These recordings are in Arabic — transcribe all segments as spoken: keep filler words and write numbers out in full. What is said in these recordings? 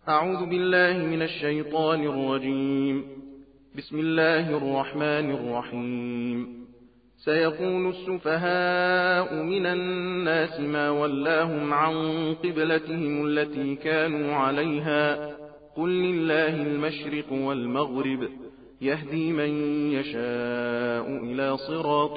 أعوذ بالله من الشيطان الرجيم. بسم الله الرحمن الرحيم. سيقول السفهاء من الناس ما ولاهم عن قبلتهم التي كانوا عليها قل لله المشرق والمغرب يهدي من يشاء إلى صراط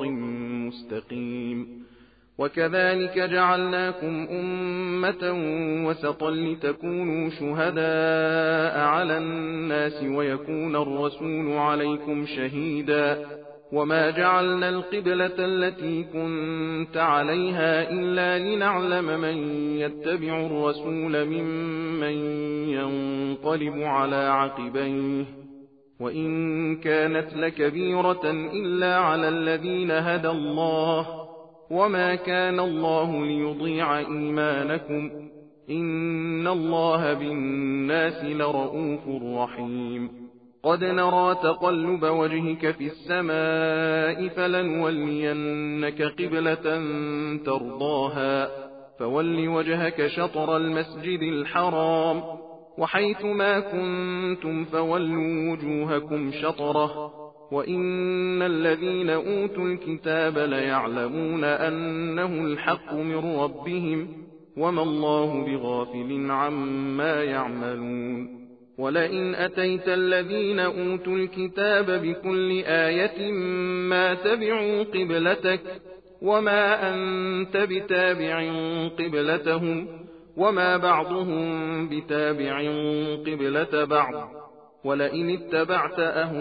مستقيم. وكذلك جعلناكم أمة وسطا لتكونوا شهداء على الناس ويكون الرسول عليكم شهيدا وما جعلنا القبلة التي كنت عليها إلا لنعلم من يتبع الرسول ممن ينقلب على عقبيه وإن كانت لكبيرة إلا على الذين هدى الله وما كان الله ليضيع إيمانكم إن الله بالناس لرؤوف رحيم. قد نرى تقلب وجهك في السماء فلنولينك قبلة ترضاها فول وجهك شطر المسجد الحرام وحيث ما كنتم فولوا وجوهكم شطره وإن الذين أوتوا الكتاب ليعلمون أنه الحق من ربهم وما الله بغافل عما يعملون. ولئن أتيت الذين أوتوا الكتاب بكل آية ما تبعوا قبلتك وما أنت بتابع قبلتهم وما بعضهم بتابع قبلة بعض ولئن اتبعت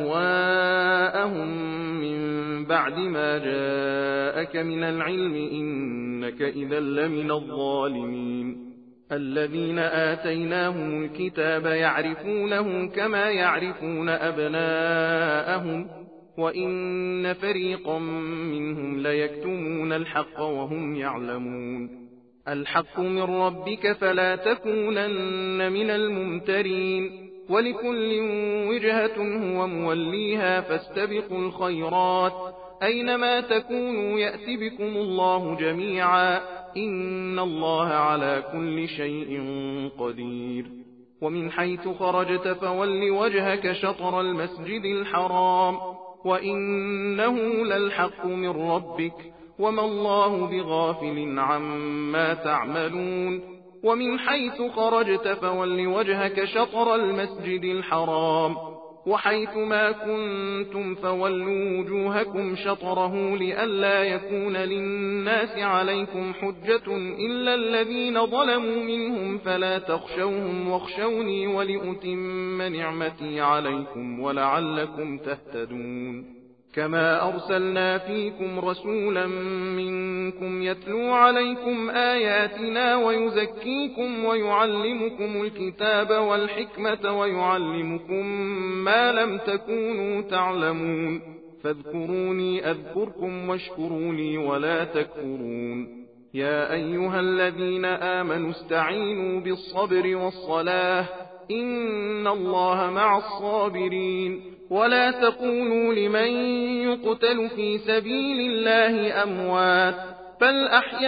أهواءهم من بعد ما جاءك من العلم إنك إذا لمن الظالمين. الذين آتيناهم الكتاب يعرفونه كما يعرفون أبناءهم وإن فريقا منهم ليكتمون الحق وهم يعلمون. الحق من ربك فلا تكونن من الممترين ولكل وجهة هو موليها فاستبقوا الخيرات أينما تكونوا يأت بكم الله جميعا إن الله على كل شيء قدير. ومن حيث خرجت فول وجهك شطر المسجد الحرام وإنه للحق من ربك وما الله بغافل عما تعملون. ومن حيث خرجت فول وجهك شطر المسجد الحرام وحيث ما كنتم فولوا وجوهكم شطره لئلا يكون للناس عليكم حجة إلا الذين ظلموا منهم فلا تخشوهم واخشوني ولأتم نعمتي عليكم ولعلكم تهتدون. كما أرسلنا فيكم رسولا منكم يتلو عليكم آياتنا ويزكيكم ويعلمكم الكتاب والحكمة ويعلمكم ما لم تكونوا تعلمون فاذكروني أذكركم واشكروني ولا تكفرون. يا أيها الذين آمنوا استعينوا بالصبر والصلاة إن الله مع الصابرين. ولا تقولوا لمن يقتل في سبيل الله أموات بل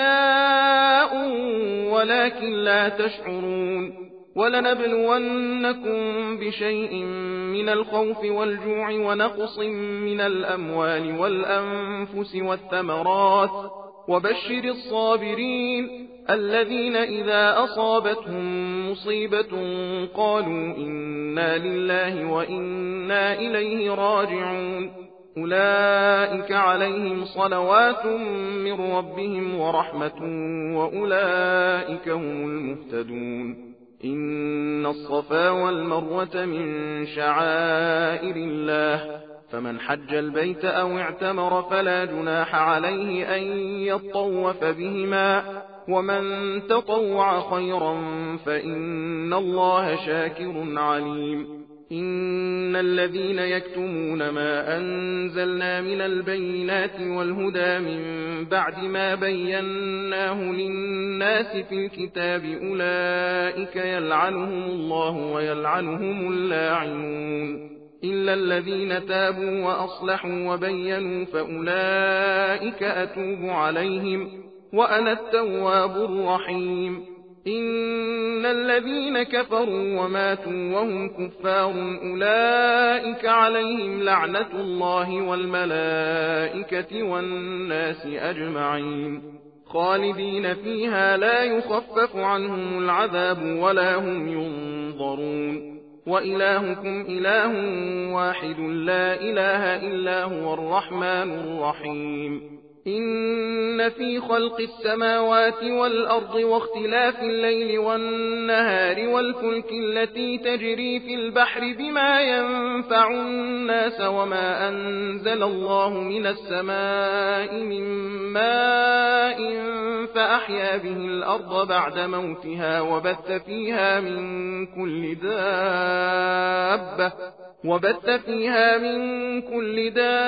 أحياء ولكن لا تشعرون. ولنبلونكم بشيء من الخوف والجوع ونقص من الأموال والأنفس والثمرات وبشر الصابرين الذين إذا أصابتهم مصيبة قالوا إنا لله وإنا إليه راجعون أولئك عليهم صلوات من ربهم ورحمة وأولئك هم المهتدون. إن الصفا والمروة من شعائر الله فمن حج البيت أو اعتمر فلا جناح عليه أن يطوف بهما ومن تطوع خيرا فإن الله شاكر عليم. إن الذين يكتمون ما أنزلنا من البينات والهدى من بعد ما بيناه للناس في الكتاب أولئك يلعنهم الله ويلعنهم اللاعنون إلا الذين تابوا وأصلحوا وبينوا فأولئك أتوب عليهم وأنا التواب الرحيم. إن الذين كفروا وماتوا وهم كفار أولئك عليهم لعنة الله والملائكة والناس أجمعين خالدين فيها لا يخفف عنهم العذاب ولا هم ينظرون وإلهكم إله واحد لا إله إلا هو الرحمن الرحيم إن في خلق السماوات والأرض واختلاف الليل والنهار والفلك التي تجري في البحر بما ينفع الناس وما أنزل الله من السماء من ماء فأحيا به الأرض بعد موتها وبث فيها من كل دابة وبث فيها من كل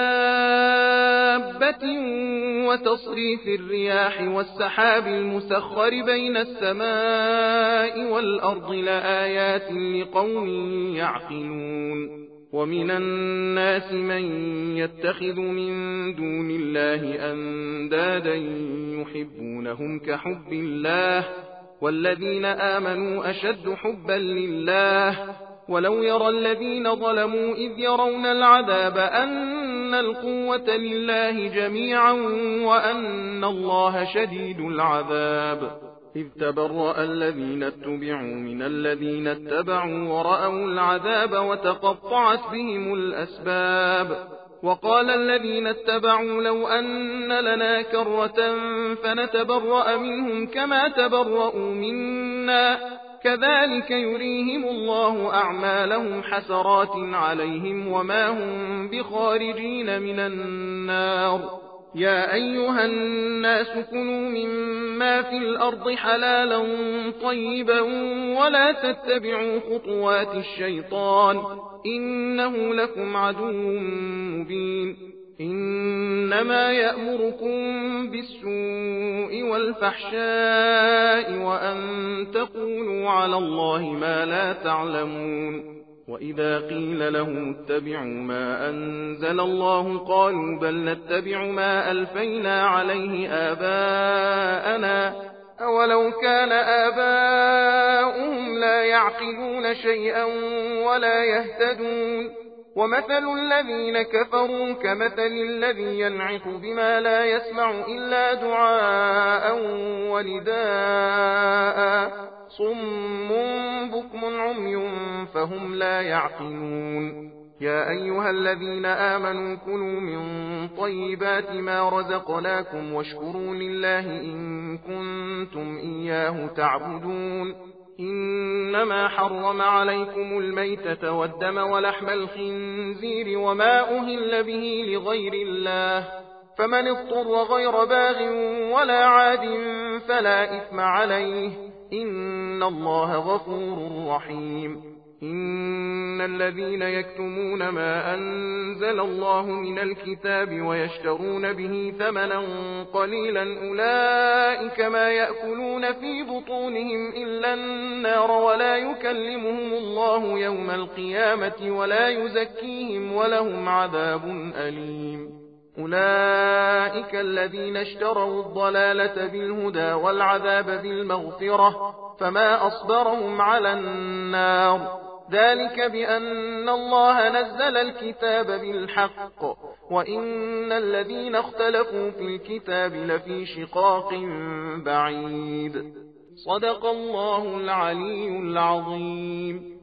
دابة وتصريف الرياح والسحاب المسخر بين السماء والأرض لآيات لقوم يعقلون ومن الناس من يتخذ من دون الله أندادا يحبونهم كحب الله والذين آمنوا أشد حبا لله ولو يرى الذين ظلموا إذ يرون العذاب أن القوة لله جميعا وأن الله شديد العذاب إذ تبرأ الذين اتبعوا من الذين اتبعوا ورأوا العذاب وتقطعت بهم الأسباب وقال الذين اتبعوا لو أن لنا كرة فنتبرأ منهم كما تبرأوا منا كذلك يريهم الله أعمالهم حسرات عليهم وما هم بخارجين من النار يا أيها الناس كلوا مما في الأرض حلالا طيبا ولا تتبعوا خطوات الشيطان إنه لكم عدو مبين إنما يأمركم بالسوء والفحشاء وأن تقولوا على الله ما لا تعلمون وإذا قيل لهم اتبعوا ما أنزل الله قالوا بل نتبع ما ألفينا عليه آباءنا أولو كان آباؤهم لا يعقلون شيئا ولا يهتدون ومثل الذين كفروا كمثل الذي ينعق بما لا يسمع إلا دعاء ونداء صم بكم عمي فهم لا يعقلون يا أيها الذين آمنوا كلوا من طيبات ما رزقناكم واشكروا لله إن كنتم إياه تعبدون إنما حرم عليكم الميتة والدم ولحم الخنزير وما أهل به لغير الله فمن اضطر غير باغ ولا عاد فلا إثم عليه إن الله غفور رحيم إن الذين يكتمون ما أنزل الله من الكتاب ويشترون به ثمنا قليلا أولئك ما يأكلون في بطونهم إلا النار ولا يكلمهم الله يوم القيامة ولا يزكيهم ولهم عذاب أليم أولئك الذين اشتروا الضلالة بالهدى والعذاب بالمغفرة فما أصبرهم على النار ذلك بأن الله نزل الكتاب بالحق وإن الذين اختلفوا في الكتاب لفي شقاق بعيد صدق الله العلي العظيم.